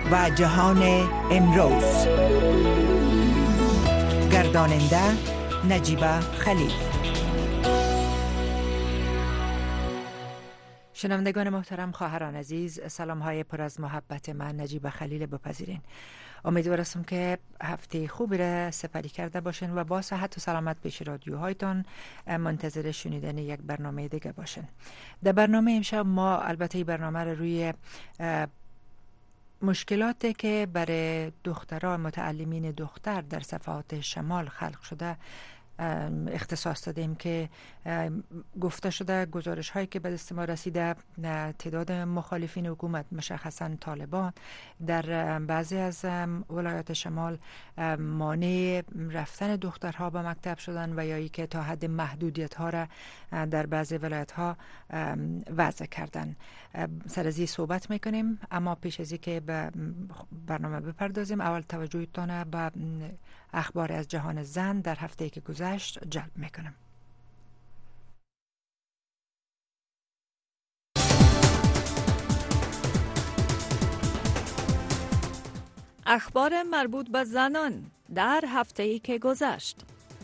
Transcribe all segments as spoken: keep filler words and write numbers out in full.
و جهان امروز. گرداننده نجیبه خلیل. شنوندگان محترم، خواهران عزیز، سلام های پر از محبت من نجیبه خلیل بپذیرین. امیدوارم که هفته خوبی را سپری کرده باشین و با صحت و سلامت پیش رادیوهایتان منتظر شنیدن یک برنامه دیگه باشین. در برنامه امشب ما البته این برنامه را روی مشکلاتی که برای دختران متعلمین دختر در صفحات شمال خلق شده اختصاص دادیم که گفته شده گزارش هایی که به دست ما رسیده تعداد مخالفین حکومت مشخصا طالبان در بعضی از ولایات شمال مانع رفتن دخترها به مکتب شدن و یا ای که تا حد محدودیت ها را در بعضی ولایت ها وضع کردن. سر از این صحبت میکنیم، اما پیش از این که به برنامه بپردازیم اول توجهتان به اخبار از جهان زن در هفته که گذشت جلب میکنم. اخبار مربوط به زنان در هفته‌ای که گذشت.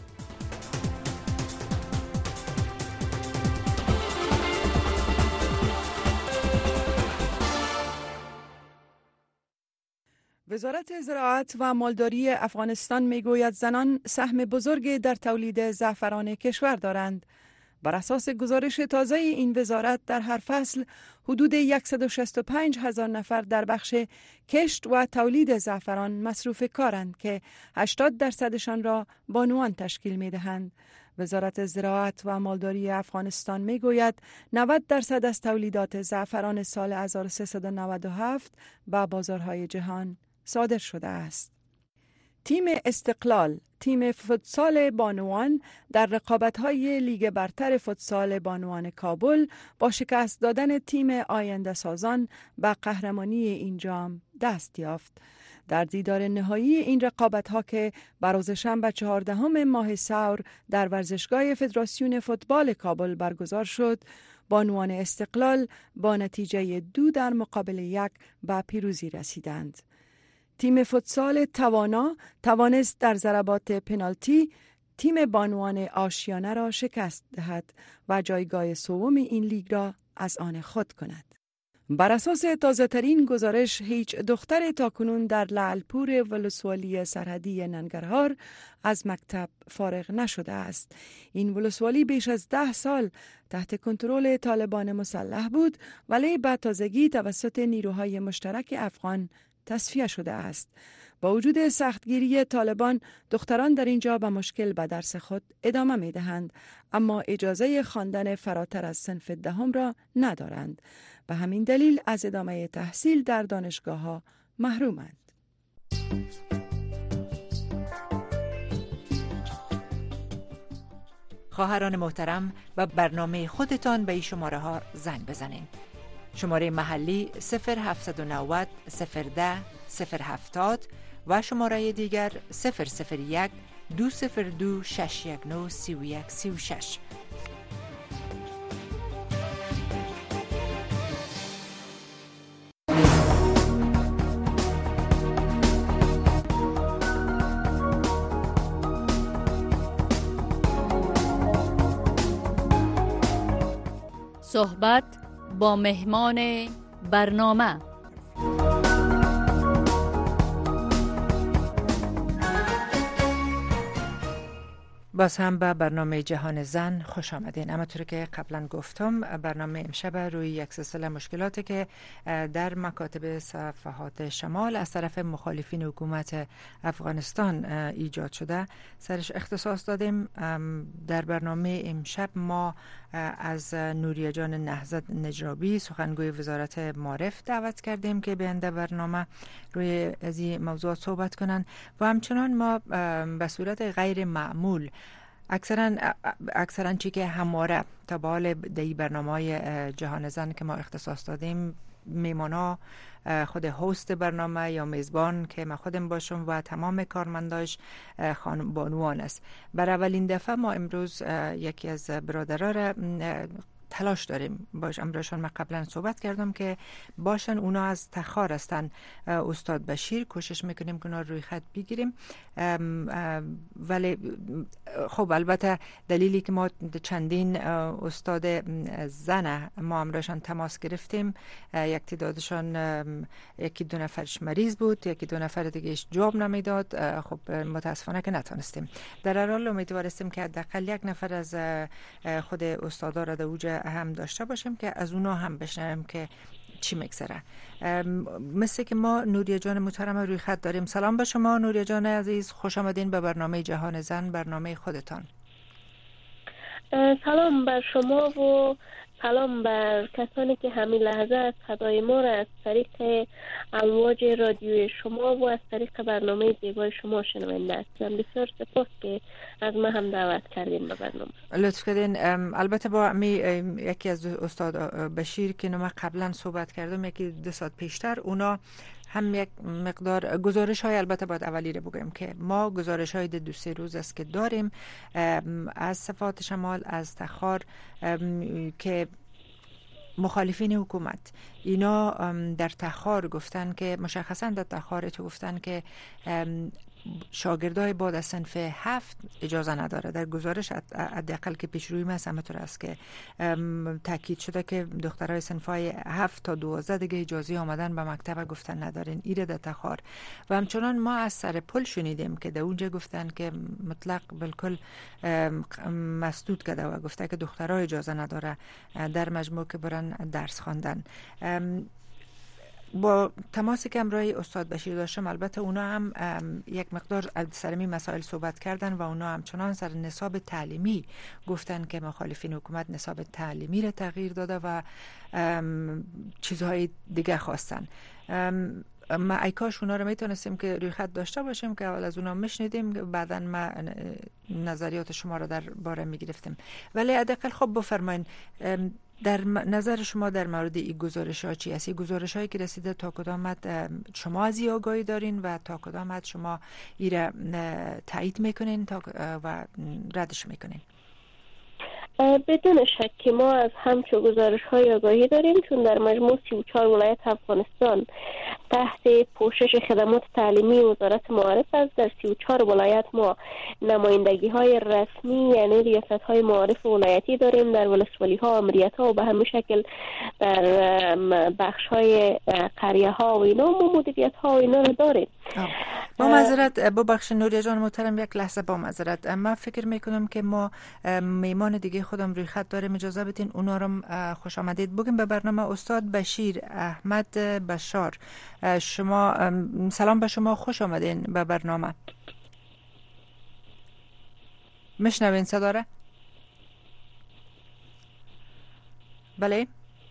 وزارت زراعت و مالداری افغانستان میگوید زنان سهم بزرگی در تولید زعفران کشور دارند. بر اساس گزارش تازه این وزارت در هر فصل حدود صد و شصت و پنج هزار نفر در بخش کشت و تولید زعفران مصروف کارند که هشتاد درصدشان را بانوان تشکیل می دهند. وزارت زراعت و مالداری افغانستان می گوید نود درصد از تولیدات زعفران سال هزار و سیصد و نود و هفت به بازارهای جهان صادر شده است. تیم استقلال، تیم فوتسال بانوان در رقابت‌های لیگ برتر فوتسال بانوان کابل با شکست دادن تیم آینده سازان به قهرمانی این جام دست یافت. در دیدار نهایی این رقابت‌ها که بر روز شنبه چهاردهم ماه سور در ورزشگاه فدراسیون فوتبال کابل برگزار شد، بانوان استقلال با نتیجه دو در مقابل یک به پیروزی رسیدند. تیم فوتسال توانا توانست در ضربات پنالتی تیم بانوان آشیانه را شکست دهد و جایگاه سوم این لیگ را از آن خود کند. بر اساس تازه ترین گزارش هیچ دختر تاکنون در لعلپور ولسوالی سرحدی ننگرهار از مکتب فارغ نشده است. این ولسوالی بیش از ده سال تحت کنترل طالبان مسلح بود، ولی به تازگی توسط نیروهای مشترک افغان تصفیه شده است. با وجود سختگیری طالبان، دختران در اینجا به مشکل به درس خود ادامه می دهند، اما اجازه خواندن فراتر از صنف دهم را ندارند. به همین دلیل از ادامه تحصیل در دانشگاه ها محرومند. خواهران محترم، و برنامه خودتان به این شماره ها زنگ بزنین. شماره محلی صفر هفتصد و نود صفر ده صفر هفتاد و شماره دیگر صفر صفر یک دو صفر دو شش یک نه سی و یک سی و شش. صحبت با مهمان برنامه. باز هم به برنامه جهان زن خوش آمدین. اما طور که قبلا گفتم، برنامه امشب روی یک سلسله مشکلاتی که در مکاتب صفحات شمال از طرف مخالفین حکومت افغانستان ایجاد شده سرش اختصاص دادیم. در برنامه امشب ما از نوریه جان نهضت نجرابی، سخنگوی وزارت معارف، دعوت کردیم که بیانده برنامه روی از این موضوعات صحبت کنن و همچنان ما به صورت غیر معمول اکثرا اکثرا چی که همواره تا به حال در برنامه‌های جهان زن که ما اختصاص دادیم، میمانا خود هست برنامه یا میزبان که من خودم باشم و تمام کارمنداش خانم بانوان است. برای اولین دفعه ما امروز یکی از برادرها را تلاش داریم باش. امروزشان من قبلا صحبت کردم که باشن، اونا از تخار هستن. استاد بشیر کوشش میکنیم که اونا روی خط بگیریم، ولی خب البته دلیلی که ما چندین استاد زن ما امروزشان تماس گرفتیم، یک تعدادشان یکی دو نفرش مریض بود، یکی دو نفر دیگهش جواب نمیداد. خب متاسفانه که نتونستیم. در هر حال امیدوارستیم که حداقل یک نفر از خود استادا را در اوجه هم داشته باشیم که از اونا هم بشنویم که چی میگذره. مثل که ما نوریه جان محترم روی خط داریم. سلام به شما نوریه جان عزیز، خوش آمدین به برنامه جهان زن، برنامه خودتان. سلام بر شما و سلام بر کسانی که همین لحظه از صدای ما را از طریق امواج رادیوی شما و از طریق برنامه زیبای شما شنونده هستم. بسیار سپاس که از ما هم دعوت کردین به برنامه. لطف کردین. البته با می یکی از استاد بشیر که ما قبلا صحبت کردم یکی دو ساعت پیشتر، اونا هم یک مقدار گزارش های، البته باید اولی رو بگویم که ما گزارش های دو سه روز است که داریم از صفات شمال، از تخار، که مخالفین حکومت اینا در تخار گفتن که مشخصا در تخار تو گفتن که شاگردای بعد از صنف هفت اجازه نداره. در گزارش حداقل که پیش روی من همینطور است که تاکید شده که دخترای صنفای هفت تا دوازده دیگه اجازه آمدن به مکتب گفتن ندارین. ایره در تخار. و همچنان ما از سر پل شنیدیم که در اونجا گفتن که مطلق بالکل مسدود کرده و گفته که دخترای اجازه نداره در مجموع که برن درس خواندن. با تماسی که امروی استاد بشیر داشتم، البته اونا هم یک مقدار سر این مسائل صحبت کردن و اونا همچنان سر نصاب تعلیمی گفتن که مخالفین حکومت نصاب تعلیمی را تغییر داده و چیزهای دیگه خواستن. ما ای کاش اونا رو میتونستیم که روی خط داشته باشیم که اول از اونا میشنیدیم، بعداً ما نظریات شما رو در باره میگرفتیم. ولی حداقل خب بفرمایید در نظر شما در مورد این گزارش ها چی است؟ این گزارش هایی که رسیده تا کدام حد شما از این آگاهی دارین و تا کدام حد شما این را تایید میکنین و ردش میکنین؟ بدون شک که ما از همچو گزارش های آگاهی داریم، چون در مجموع سی و چهار ولایت افغانستان تحت پوشش خدمات تعلیمی وزارت معارف است. در سی و چهار ولایت ما نمایندگی های رسمی یعنی ریاست های معارف ولایتی داریم، در ولسوالی ها، امریت ها و به همین شکل در بخش های قریه ها و اینا ما مدیریت ها و اینا رو داریم. با معذرت ببخش نوریه جان محترم، یک لحظه با معذرت، من فکر میکنم که ما میمان دیگه خودم روی خط داریم، اجازه بدین اونا رو خوش آمدید بگیم به برنامه. استاد بشیر احمد بشار، شما سلام به شما، خوش آمدین به برنامه. میشنوین صدا را؟ بله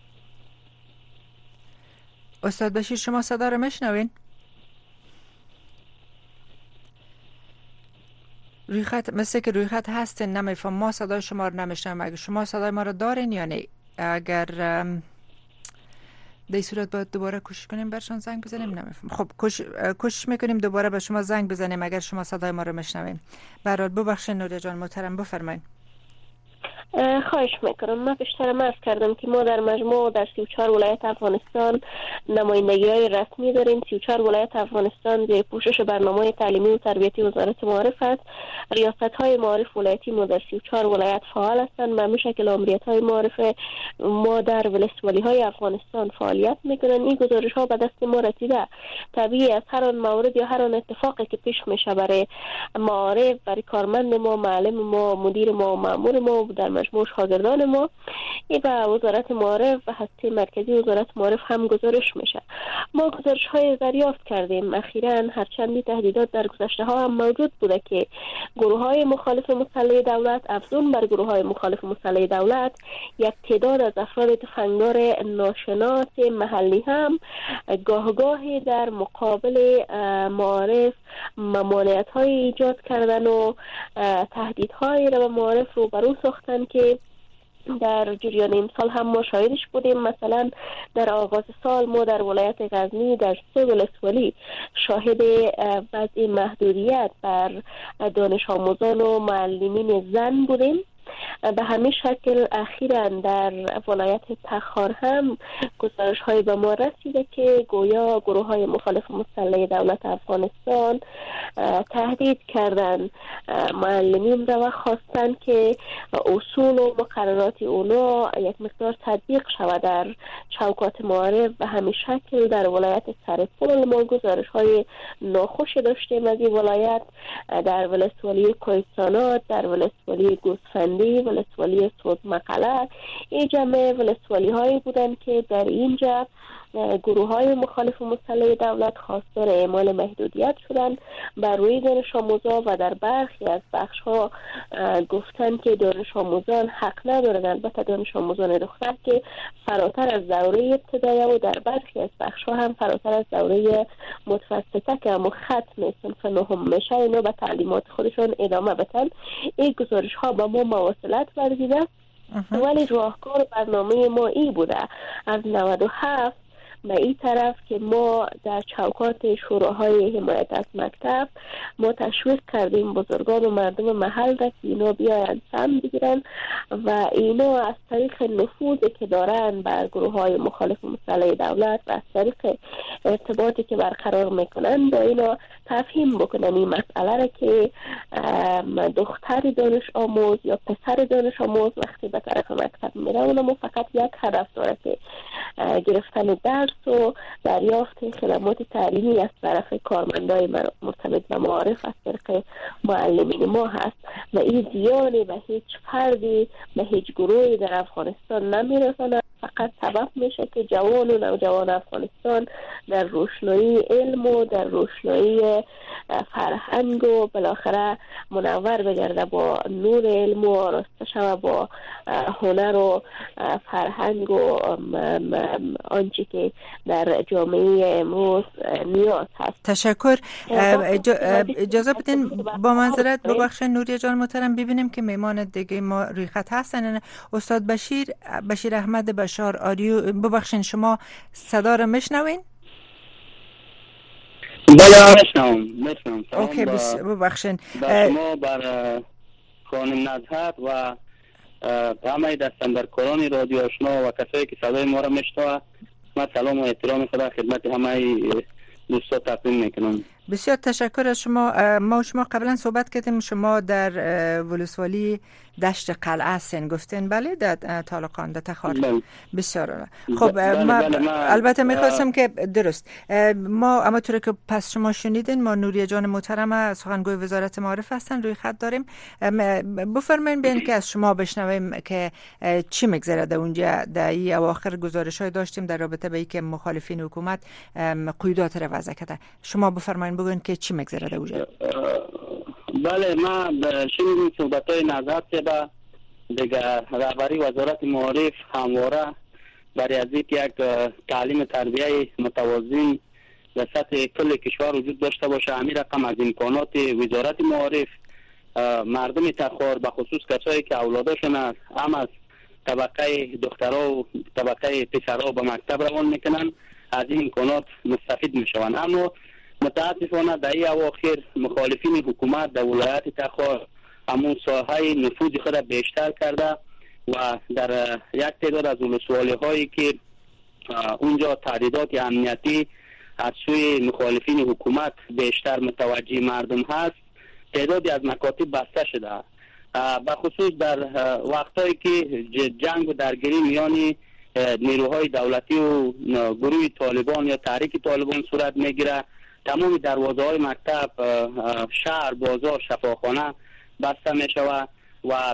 استاد بشیر شما صدا را میشنوین؟ روی خط مثل که روی خط هستین، نمیفهم ما صدای شما رو نمیشنم. اگر شما صدای ما رو دارین یا نه؟ اگر در صورت باید دوباره کوشش کنیم برشان زنگ بزنیم. نمیفهم. خب کوشش میکنیم دوباره به شما زنگ بزنیم اگر شما صدای ما رو میشنوین. برات ببخشید نوریه جان محترم، بفرمایید. خواهش میکنم. من پیشتر عرض کردم که ما در مجموع در سی و چهار ولایت افغانستان نمایندگی های رسمی داریم. سی و چهار ولایت افغانستان زیر پوشش برنامه تعلیمی و تربیتی وزارت معارف است. ریاست های معارف ولایتی ما در سی و چهار ولایت فعال هستند. به همین شکل امریت های معارف ما در ولسوالی های افغانستان فعالیت میکنن. این گزارش ها به دست ما رسیده. طبیعی از هر آن مورد یا هر آن اتفاقی که پیش میشه برای معارف، برای کارمند ما، معلم ما، مدیر ما و مأمور ما در مجموع شاگردان ما، ای به وزارت معارف و هسته مرکزی وزارت معارف هم گزارش میشه. ما گزارش های دریافت کردیم اخیراً، هرچندی تهدیدات در گذشته ها هم موجود بوده که گروه های مخالف مسلح دولت افزون بر گروه های مخالف مسلح دولت یک تعداد از افراد تفنگدار ناشناس محلی هم گاه گاهی در مقابل معارف ممانعت های ایجاد کردن و تهدیدهایی را به معارف رو برو ساختن که در جریان این سال هم ما شاهدش بودیم. مثلا در آغاز سال ما در ولایت غزنی در سه ولسوالی شاهد وضع محدودیت بر دانش آموزان و معلمین زن بودیم به همین شکل اخیراً در ولایت تخار هم گزارش های به ما رسیده که گویا گروه های مخالف مسلح دولت افغانستان تهدید کردن معلمین را و خواستن که اصول و مقررات اونا یک مقدار تطبیق شود در چوکات معارف. به همین شکل در ولایت سرپل ما گزارش های ناخوش داشتیم از این ولایت، در ولسوالی کوهستانات، در ولسوالی گوسفندی، ولسوالی سوزمقاله. این جمع ولسوالی هایی بودن که در اینجا گروه های مخالف مسلح دولت خواستار اعمال محدودیت شدن بر روی دانش آموزان و در برخی از بخش ها گفتن که دانش آموزان حق ندارند، البته دانش آموزان دختر که فراتر از دوره ابتدایی و در برخی از بخش ها هم فراتر از دوره متوسطه که اما ختم صنف نهم میشه اینو به تعلیمات خودشون ادامه بدن. این گزارش ها با ما مواصلت ورزیده، ولی راهکار برنامه ما ای بوده از نود و هفت به این طرف که ما در چوکات شوراهای حمایت از مکتب ما تشویق کردیم بزرگان و مردم محل را که اینا بیاین سهم بگیرن و اینا از طریق نفوذی که دارن بر گروه های مخالف مسلح دولت و از طریق ارتباطی که برقرار میکنن با اینا تفهیم بکنن این مسئله را که دختر دانش آموز یا پسر دانش آموز وقتی به طرف مکتب میره اونم فقط یک هدف داره که گرفتن درس و دریافت خدمات تعلیمی از طرف کارمندای مرتبط به معارف از طریق معلمین ما هست و این زیانی به هیچ فردی به هیچ گروهی در افغانستان نمیرسونه، فقط سبب میشه که جوان و نوجوان افغانستان در روشنایی علم و در روشنایی فرهنگ و بالاخره منور بگرده با نور علم و آراسته شود با هنر و فرهنگ و آنچه که در جامعه امروز نیاز هست. تشکر. اجازه بدین با منظرت ببخشید نوریه جان محترم ببینیم که میمان دیگه ما روی خط هستن. استاد بشیر بشیر احمد بشار آریو، ببخشید شما صدا رو میشنوین؟ بله میشنوم میشنوم. اوکی ببخشید شما بر خانم نزهت و همه دستاندرکاران رادیو آشنا و کسایی که صدای ما را میشنوند من سلام و احترام خدا خدمت همه دوستا تقدیم میکنم. بسیار تشکر از شما. ما شما قبلا صحبت کردیم، شما در ولسوالی دشت قلعه هستین گفتین، بله در طالقان در تخار. بله. بسیار خب بله ما بله ما البته میخواستم که درست ما اما طوری که پس شما شنیدین ما نوریه جان محترم سخنگوی وزارت معارف هستن روی خط داریم. بفرمایید ببین که از شما بشنویم که چی میگذره در اونجا. در این اواخر گزارش‌های داشتیم در رابطه با اینکه مخالفین حکومت قیودات رو وضع کرده. شما بفرمایید بگوین که چی میگذره در اونجا. بله ما شنیدیم صحبت‌های نظرت با دیگه رهبری وزارت معارف همواره برای از اینکه یک تعلیم تربیه متوازن در سطح کل کشور وجود داشته باشه، همین رقم از امکانات وزارت معارف مردم تخار به خصوص کسایی که اولادشون هم از طبقه دخترها و طبقه پسرها به مکتب روان میکنن از این امکانات مستفید میشوند. اما متاسفانه در این اواخر مخالفین حکومت در ولایت تخار همون ساحه نفوذ خود بیشتر کرده و در یک تعداد از ولسوالی هایی که اونجا تعدیدات امنیتی از سوی مخالفین حکومت بیشتر متوجه مردم هست، تعدادی از مکاتب بسته شده. به خصوص در وقتایی که جنگ و درگیری میان نیروهای دولتی و گروه طالبان یا تحریک طالبان صورت میگیره، تمام دروازه های مکتب، شهر، بازار، شفاخانه بسته می شود و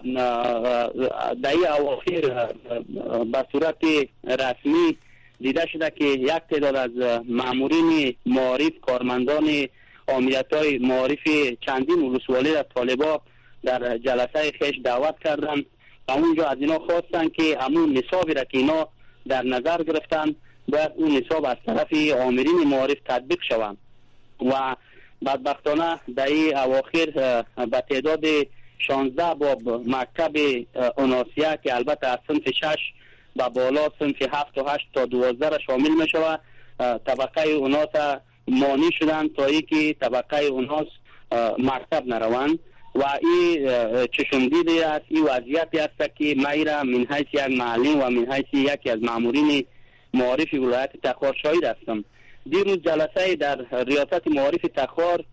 در این اواخر به صورت رسمی دیده شده که یک تعداد از مامورین معارف، کارمندان عامیت های معارف چندین ولسوالی در طالبان در جلسه خیش دعوت کردن و اونجا از اینا خواستن که همون نصابی را که اینا در نظر گرفتن باید اون نصاب از طرف آمرین معارف تطبیق شوند و بدبختانه در این اواخر به تعداد شانزده باب مکتب اوناسیه که البته از صنف شش و بالا صنف هفت و هشت تا دوازده را شامل می شود طبقه اوناس مانی شدن تا ای که طبقه اوناس مکتب نروند و این چشمدیدی است، این وضعیتی است که میرا من حیث یک معلم و من حیث یکی از مامورین معارف ولایت تخار شاهد هستم. دیروز جلسه در ریاست معارف تخار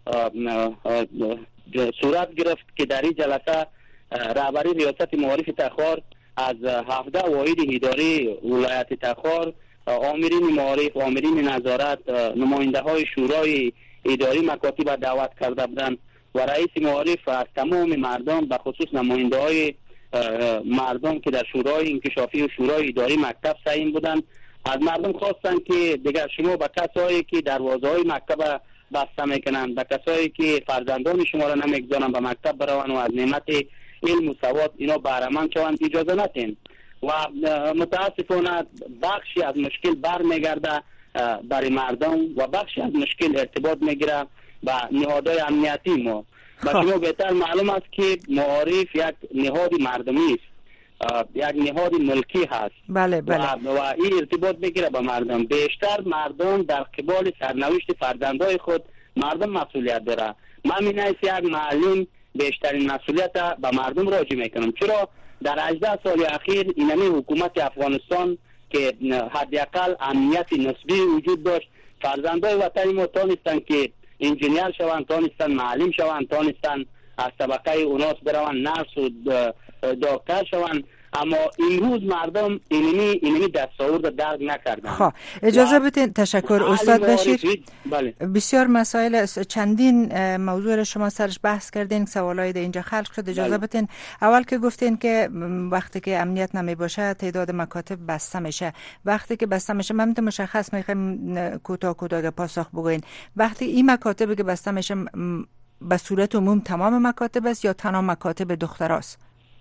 صورت گرفت که در این جلسه رهبری ریاست معارف تخار از هفده واحد اداری ولایت تخار، آمرین معارف، آمرین نظارت، نماینده های شورای اداری مکاتب دعوت کرده بودند و رئیس معارف از تمام مردم به خصوص نماینده های مردم که در شورای انکشافی و شورای اداری مکتب سعیم بودند، از مردم خواستند که دیگر شما به کسایی که دروازه های مکتب بسته میکنند، به کسایی که فرزندان شما را نمیگذارند به مکتب بروند و از نعمت علم و سواد اینا بهره مند شوند اجازه ندین و متاسفانه بخشی از مشکل بر میگرده برای مردم و بخشی از مشکل ارتباط میگیره با نهادهای امنیتی ما. و شما بهتر معلوم است که معارف یک نهاد مردمی است، یک نهاد ملکی هست. بله بله. و, و این ارتباط میگیره با مردم. بیشتر مردم در قبال سرنوشت فرزندای خود مردم مسئولیت داره. من می نایست یک معلم بیشترین مسئولیت به مردم راجع میکنم. چرا در هجده سال اخیر اینمی حکومت افغانستان که حداقل امنیت نسبی وجود داشت، فرزندای وطن ما تانستن که انجینیر شوند، تانستن معلم شوند، تانستن از طبقه اوناس بروند نرس و دکتر شوند، اما امروز مردم اینمی اینمی دستاورد درک نکردن. خب اجازه بدین. تشکر استاد بشیر. بله. بسیار مسائل است، چندین موضوع شما سرش بحث کردین، سوالای در اینجا خلق شد. اجازه بله. بدین اول که گفتین که وقتی که امنیت نمی باشه تعداد مکاتب بسته میشه، وقتی که بسته میشه من مشخص میخوام کوتاه کوتاه پاسخ بگوین، وقتی این مکاتبی که بسته میشه به صورت عموم تمام مکاتب است یا تنها مکاتب دختراست؟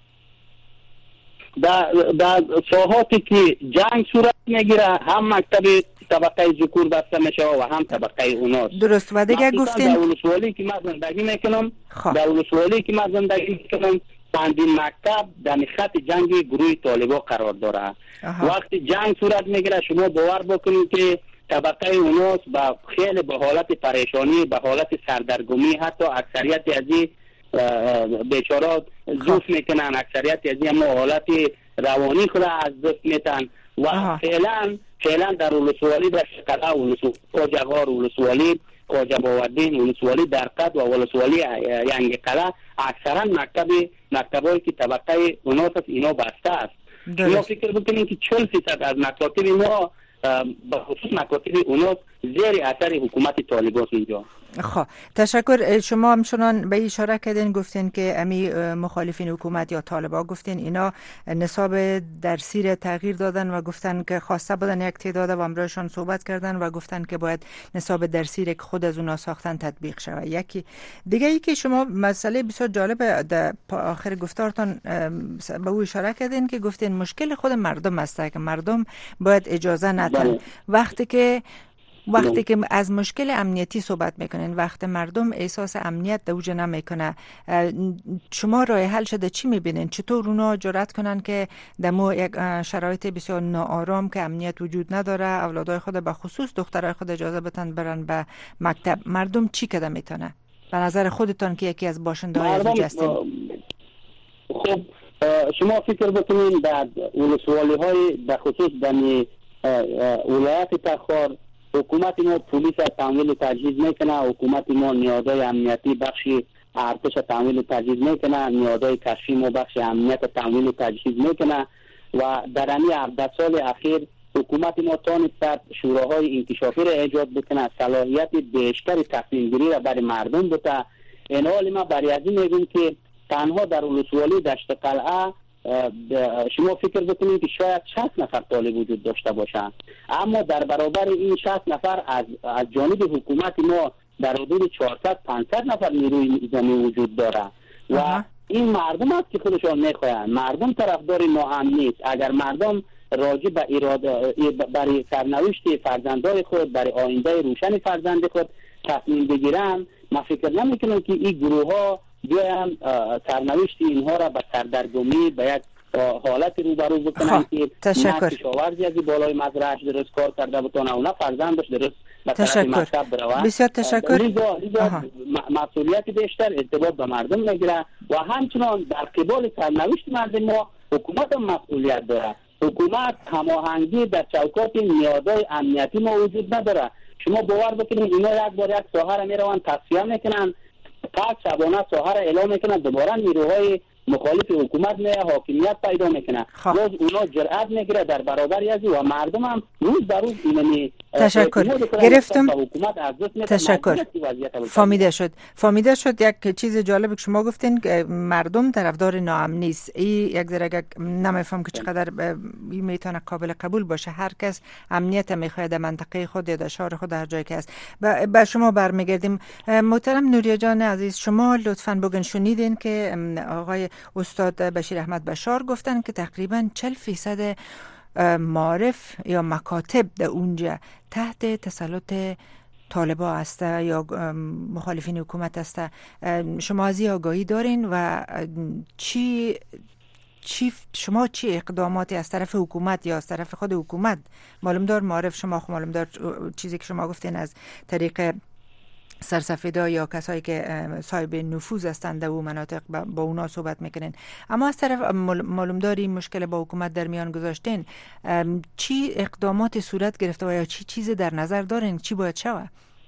در در ساحاتی که جنگ صورت میگیره هم مکتب طبقه ذکور بسته میشه و هم طبقه اوناس. درست. و دیگه گفتین در ولسوالی که من زندگی میکنم در ولسوالی که من زندگی میکنم چندین مکتب در خط جنگ گروه طالبا قرار داره. آها. وقتی جنگ صورت میگیره شما باور بکنید که طبقه اوناس با خیلی به حالت پریشانی، به حالت سردرگمی، حتی اکثریت از این بیچارات زوف میکنن، اکثریت از این اما حالت روانی خود از دست میتن و فعلا فعلا در ولسوالی در شکل ولسوالی قاجغار، ولسوالی قاجباوردین، ولسوالی درقد و ولسوالی ینگ قلعه اکثرا مکتب مکتبایی که طبقه اوناس اینا بسته است. شما فکر بکنید که چهل فیصد از مکاتب ما به خصوص مکاتب اوناس زیر اثر حکومت طالبان اینجا. خب تشکر. شما همچنان به اشاره کردین، گفتین که امی مخالفین حکومت یا طالبان گفتین اینا نصاب درسی را تغییر دادن و گفتن که خواسته بودن یک تعداد و امروزشان صحبت کردن و گفتن که باید نصاب درسی را که خود از اونا ساختن تطبیق شود. یکی دیگه ای که شما مسئله بسیار جالب در آخر گفتارتان به او اشاره کردین که گفتین مشکل خود مردم است که مردم باید اجازه ندن. وقتی که وقتی که از مشکل امنیتی صحبت میکنین، وقتی مردم احساس امنیت دوجه نمیکنه، شما راه حل شده چی میبینین؟ چطور اونا جرأت کنن که دمو یک شرایط بسیار ناآرام که امنیت وجود نداره اولادای خود به خصوص دخترای خود اجازه بدن برن به مکتب؟ مردم چی کده میتونه به نظر خودتان که یکی از باشنده های از هستین؟ خب شما فکر بکنین در ولسوالی های به خصوص دمی ولایت تخار حکومت ما پلیس تامین و تجهیز میکنه، حکومت ما نیازهای امنیتی بخشی ارتش تامین و تجهیز میکنه، نیازهای کشفی ما بخش امنیت تامین و تجهیز میکنه و در این هفده سال اخیر حکومت ما تانست شوراهای انکشافی را ایجاد بکنه، صلاحیت بیشتر تصمیم گیری را برای مردم بده. این حال ما برای از این میگیم که تنها در ولسوالی دشت قلعه شما فکر بکنید که شاید شصت نفر طالب وجود داشته باشند، اما در برابر این شصت نفر از از جانب حکومت ما در حدود چهارصد پانصد نفر نیروی نظامی وجود داره و این مردم است که خودشان میخواهند. مردم طرفدار ناامن نیست. اگر مردم راجع به اراده برای سرنوشت فرزندای خود، برای آینده روشن فرزند خود تصمیم بگیرن، من فکر نمیکنم که این گروه ها بیایم سرنوشت اینها را به سردرگمی به یک حالت روبرو بکنن که تشکر. نه کشاورزی از بالای مزرعه‌اش درست کار کرده بتونه و نه فرزندش درست به طرف مکتب بروه. بسیار تشکر. لیزا مسئولیت بیشتر ارتباط به مردم میگیره و همچنان در قبال سرنوشت مردم ما حکومت هم مسئولیت داره. حکومت هماهنگی در چوکات نیازهای امنیتی ما وجود نداره. شما باور بکنید اینا یک بار یک ساحه را میروند تصفیه میکنن، پس شبانه ساحه را اعلام میکنن، دوباره نیروهای مخالف حکومت نه حاکمیت پیدا میکنه. باز اونا جرأت میگیره در برابر ازی و مردم هم روز به روز اینمی تشکر گرفتم. تشکر. تشکر. فهمیده شد. فهمیده شد. یک چیز جالب که شما گفتین که مردم طرفدار ناامنی نیست. این یک ذره نمیفهم که چقدر میتونه قابل قبول باشه. هر کس امنیت میخواد در منطقه خود یا در شهر خود هر جایی که است. به شما برمیگردیم. محترم نوریا جان عزیز، شما لطفاً بگن شنیدین که آقای استاد بشیر احمد بشار گفتن که تقریباً چهل فیصد معارف یا مکاتب در اونجا تحت تسلط طالبا است یا مخالفین حکومت است. شما از این آگاهی دارین و چی چی شما چی اقداماتی از طرف حکومت یا از طرف خود حکومت معلوم دار معارف شما خو معلوم دار چیزی که شما گفتین از طریق سرسفیدا یا کسایی که صاحب نفوذ هستند در اون مناطق با اونا صحبت میکنین، اما از طرف معلوم داری مشکل با حکومت در میان گذاشتین، چی اقدامات صورت گرفته و یا چی چیز در نظر دارین چی باید شود؟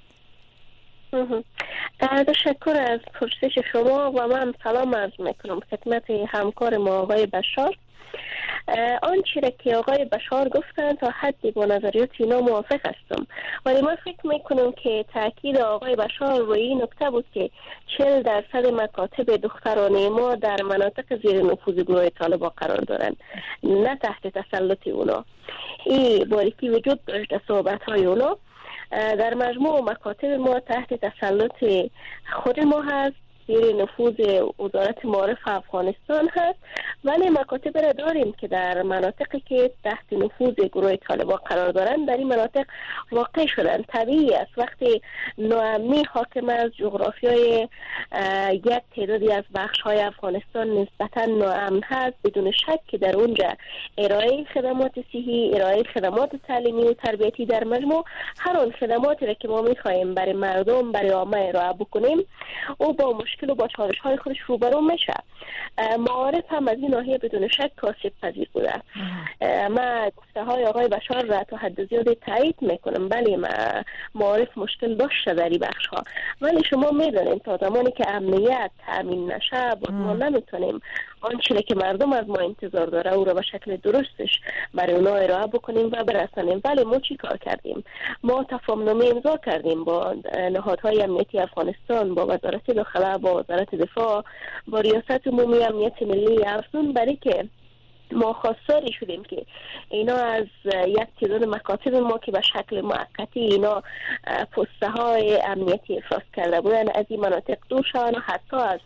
تشکر از پرسش شما و من سلام عرض میکنم خدمت همکار ما آقای بشار. آنچه را که آقای بشار گفتند تا حدی با نظریات اینا موافق هستم، ولی من فکر میکنم که تاکید آقای بشار روی این نکته بود که چهل درصد مکاتب دخترانه ما در مناطق زیر نفوذ گروه طالبان قرار دارند، نه تحت تسلط اونا. این باریکی وجود داشت صحبت های اونا. در مجموع مکاتب ما تحت تسلط خود ما هست، زیر نفوذ وزارت معارف افغانستان هست، ولی مکاتب را داریم که در مناطقی که تحت نفوذ گروه طالبان قرار دارند در این مناطق واقع شدن. طبیعی است وقتی ناامنی حاکم از جغرافیای یک تعدادی از بخش‌های افغانستان نسبتاً ناامن هست، بدون شک که در اونجا ارائه خدمات صحی، ارائه خدمات تعلیمی و تربیتی در مجموع هر آن خدماتی را که ما می‌خواهیم برای مردم برای عامه ارائه بکنیم او با مشکل و با چالش های خودش روبرو میشه. معارف هم از این ناحیه بدون شک آسیب پذیر بوده. ما گفته های آقای بشار را تا حد زیادی تایید میکنم، بله ما معارف مشکل داشته در این بخش ها، ولی شما میدونید تا زمانی که امنیت تامین نشه باز ما نمیتونیم آنچه که مردم از ما انتظار داره او را به شکل درستش برای اونا ارائه بکنیم و برسانیم. ولی ما چی کار کردیم؟ ما تفاهمنامه امضا کردیم با نهادهای امنیتی افغانستان، با وزارت داخله، با وزارت دفاع، با ریاست عمومی امنیت ملی افغان، برای که ما خواستاری شدیم که اینا از یک تعداد مکاتب ما که به شکل موقتی اینا پسته های امنیتی افراز کرده بودن از این مناطق دور شوند و حتی از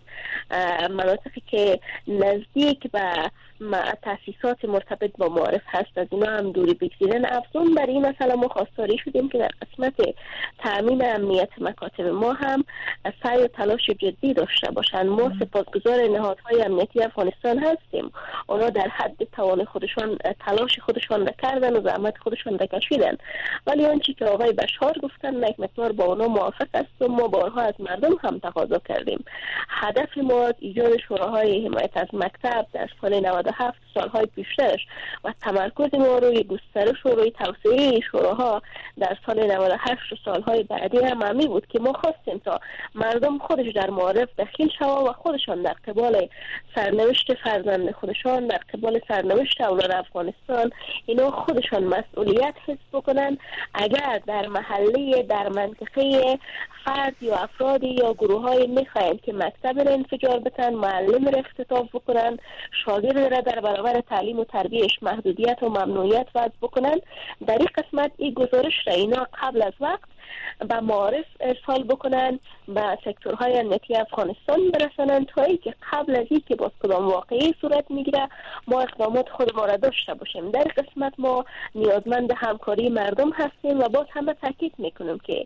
مناطقی که نزدیک به تاسیسات مرتبط با معارف هست از اینا هم دوری بگذارن. افزون برای این مسئله ما خواستاری شدیم که در قسمت تامین امنیت مکاتب ما هم سعی و تلاش جدی داشته باشند. ما سپاسگزار نهادهای امنیتی افغانستان هستیم، اونا در حد توان خودشان تلاش خودشان کردن و زحمت خودشان کشیدن، ولی آنچه که آقای بشار گفتن یک مقدار با اونا موافق است و ما بارها از مردم هم تقاضا کردیم. هدف ما ایجاد شوراهای حمایت از مکتب در سال نود و هفت سالهای پیشترش و تمرکز ما روی گسترش و روی توسعه شوراها در سال نود و هشت و سالهای بعدی هم همی بود که ما خواستیم تا مردم خودش در معارف دخیل شوند و خودشان در قبال سرنوشت فرزند خودشان، در قبال سرنوشت اولاد افغانستان اینا خودشان مسئولیت حس بکنن. اگر در محله در منطقه فرد یا افرادی یا گروه های میخواهند که مکتب را انفجار بتن، معلم را اختطاف بکنن، شاگرد را در برابر تعلیم و تربیتش محدودیت و ممنوعیت وضع بکنن، در این قسمت این گزارش را اینا قبل از وقت به معارف ارسال بکنن، به سکتورهای امنیتی افغانستان برسانن تا ای که قبل از این که باز کدام واقعی صورت میگیره ما اقدامات خود ما را داشته باشیم. در قسمت ما نیازمند همکاری مردم هستیم و باز هم تاکید میکنیم که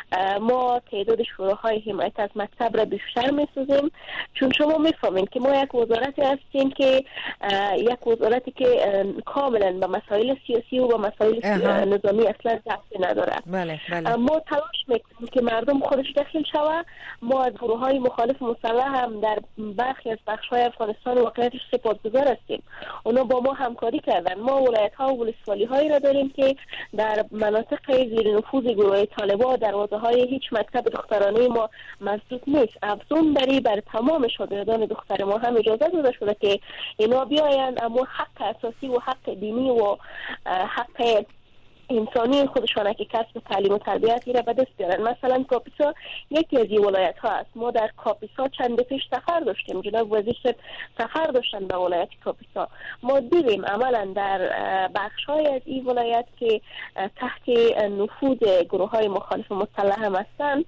ما تعداد شوراهای حمایت از مکتب را بیشتر میسازیم، چون شما میفهمین که ما یک وزارتی هستیم که یک وزارتی که کاملا به مسائل سیاسی و به مسائل نظامی اصلا دخلی نداره. بله، بله. ما ما تلاش میکنیم که مردم خودش داخل شود. ما از گروه های مخالف مسلح هم در برخی از بخش های افغانستان واقعیتش سپاسگزار هستیم. اونا با ما همکاری کردن. ما ولایت ها و ولسوالی هایی را داریم که در مناطق زیر نفوذ گروه طالبان دروازه های هیچ مکتب دخترانه ما مسدود نیست. افزون بری بر تمام شاگردان دختر ما هم اجازه داده شده که اینا بیاین، اما حق اساسی و حق دینی و حق انسانی خودشانه که کسب تعلیم و تربیتی را به دست بیارن. مثلا کاپیسا یکی از این ولایت ها است. ما در کاپیسا چند پیش سفر داشتیم، جناب وزیر سفر داشتن به ولایت کاپیسا. ما دیدیم عملا در بخش های از این ولایت که تحت نفوذ گروه های مخالف مسلح هم هستند،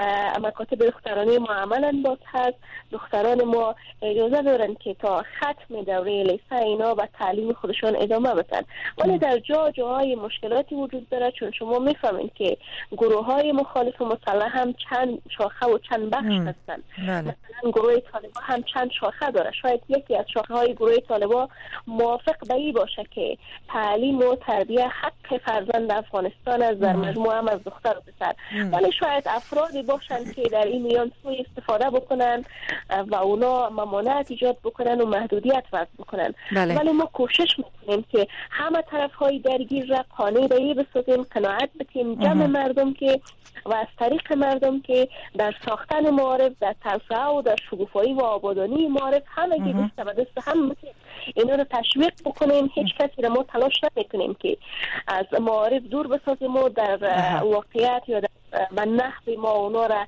مکاتب دخترانه ما عملا باز هست. دختران ما اجازه دارن که تا ختم دوره لیسه اینا به تعلیم خودشان ادامه بدن. ولی در جا جاهای مشکلات وجود داره، چون شما میفهمین که گروه های مخالف مسلح هم چند شاخه و چند بخش هستند. مثلا گروه طالبان هم چند شاخه داره. شاید یکی از شاخه های گروه طالبان موافق به این باشه که تعلیم و تربیه حق فرزند افغانستان از در مجموعه هم از دختر و پسر، ولی شاید افرادی باشند که در این میان سوء استفاده بکنن و اونا ممانعت ایجاد بکنن و محدودیت وضع بکنن. بله. ولی ما کوشش میکنیم که همه طرف های درگیر را قانع به این بسازیم، قناعت بتیم جمع مردم که و از طریق مردم که در ساختن معارف، در توسعه و در شکوفایی و آبادانی معارف همگی دست به دست هم بتیم اینا رو تشویق بکنیم. هیچ کسی را ما تلاش نمیکنیم که از معارف دور بسازیم و در واقعیت یا در و نحوی ما اونا را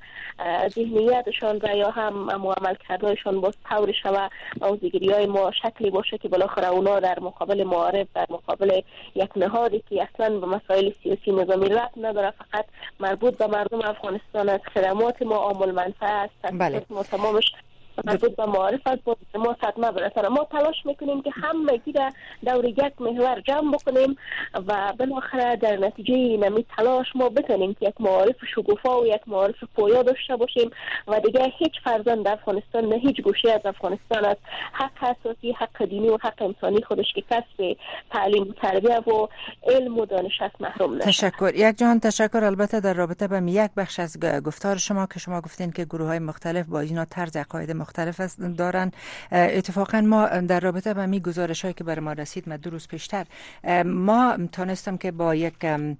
ذهنیتشان را یا هم معامل کردهشان باز طور شوه و اوزگیری های ما شکلی باشه که بالاخره اونا در مقابل معارف، در مقابل یک نهادی که اصلا به مسائل سیاسی نظامی ربط نداره، فقط مربوط به مردم افغانستان است، خدمات ما عامل منفعه است، تاسیسات ما تمامش مربوط به معارفت بود، ما صدمه برسانه. ما تلاش میکنیم که همگی را دور یک محور جمع بکنیم و بالاخره در نتیجه نمی تلاش ما بتونیم که یک معارف شکوفا و یک معارف پویا داشته باشیم و دیگه هیچ فرزند افغانستان نه هیچ گوشه از افغانستان از حق اساسی، حق دینی و حق انسانی خودش که کسب تعلیم و تربیه و علم و دانش است محروم نشه. تشکر. یک جهان تشکر. البته در رابطه با یک بخش از گفتار شما که شما گفتین که گروه های مختلف با اینا طرز عقاید مختلف دارن، اتفاقا ما در رابطه با می گزارش هایی که بر ما رسید ما دو روز پیشتر ما تانستم که با یک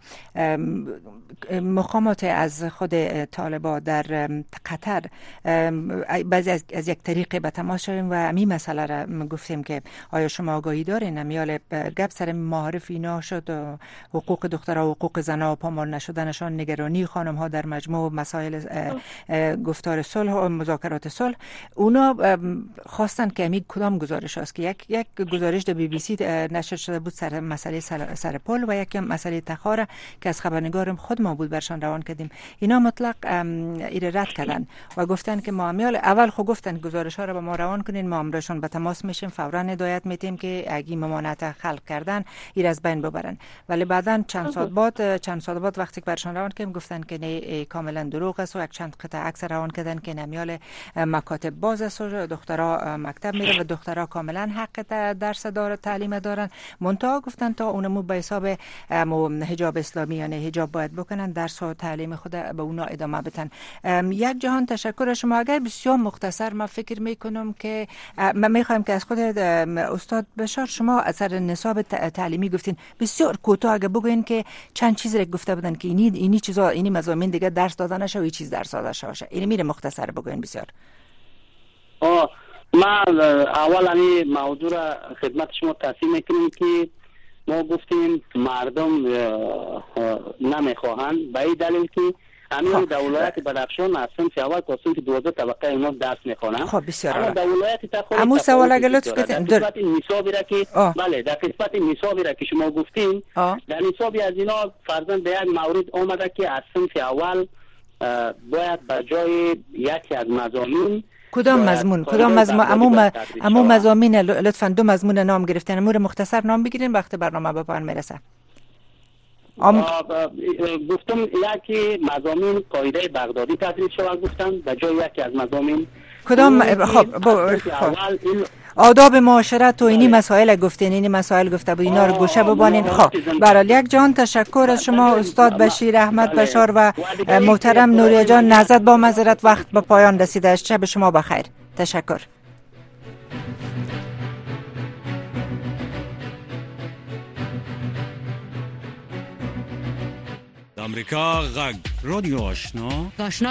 مقامات از خود طالبان در قطر بعضی از, از یک طریقی به تماس شدیم و همین مسئله را گفتیم که آیا شما آگاهی دارین؟ امیال گپ سر معارف اینا شد، حقوق دخترها و حقوق زنها و پامال نشدنشان، نگرانی خانم ها در مجموع مسائل گفتار صلح و مذاکرات صلح. اونا خواستن که همین کدام گزارش هست که یک یک گزارش در بی بی سی نشر شده بود سر مسئله سر پل و یک مسئله تخاره که از خبرنگارم خود ما بود برشان روان کردیم. اینا مطلق ایره رد کردن و گفتن که ما امیال اول خو گفتن گزارش ها رو به ما روان کنین، ما امرشون به تماس میشیم، فورا هدایت میتیم که اگه ممانعت خلق کردن ایر از بین ببرن. ولی بعدن چند ساعت بعد چند ساعت بعد وقتی که برشان روان کردیم گفتن که نه کاملا دروغ است و یک چند قطعه عکس روان کردن که نمیال مکاتب باز است و دخترها مکتب میره و دخترها کاملا حق درس داره، تعلیم دارن. منتها گفتن تا اونمو به حساب حجاب اسلامی یعنی حجاب باید بکنن، درس و تعلیم خود به اونا ادامه بدن. یک جهان تشکر شما. اگر بسیار مختصر ما فکر میکنم که ما میخوایم که از خود استاد بشار شما اثر نصاب تعلیمی گفتین بسیار کوتاه اگه بگوین که چند چیز را گفته بودن که اینی اینی چیزا اینی مضامین دیگه درس دادن نشه و این چیز درس داده شه. اینی میره مختصر بگوین بسیار. آه ما اول همی موضوع را خدمت شما توضیح میکنیم که ما گفتیم مردم نمیخواهند به این دلیل که همین در ولایت بدخشان از صنف اول تا صنف دوازده طبقه اینا درس میخوانند. خب بسیار اما در ولایت تخار امو سوال اگه لطف کنید در قسمت نصابی را که بله در قسمت نصابی را که شما گفتین در نصابی از اینا فرضاً به یک مورد آمده که از صنف اول باید به جای یکی از مضامین کدام مضمون کدام مضمون امو امو مضامین لطفاً دو مضمون نام گرفتن امور مختصر نام بگیرین وقت برنامه به پایان میرسه. آم... گفتم یکی مضامین قاعده بغدادی تدریس شود گفتم به جای یکی از مضامین کدام خب, خب. آداب معاشرت و اینی مسائل گفتین، اینی مسائل گفته بود، اینا رو گوشه ببانین. خب برای یک جان تشکر از شما استاد بشیر احمد بشار و محترم نوریا جان. نزد با معذرت وقت به پایان رسیده است. شب شما بخیر. تشکر. امریکا غږ رادیو آشنا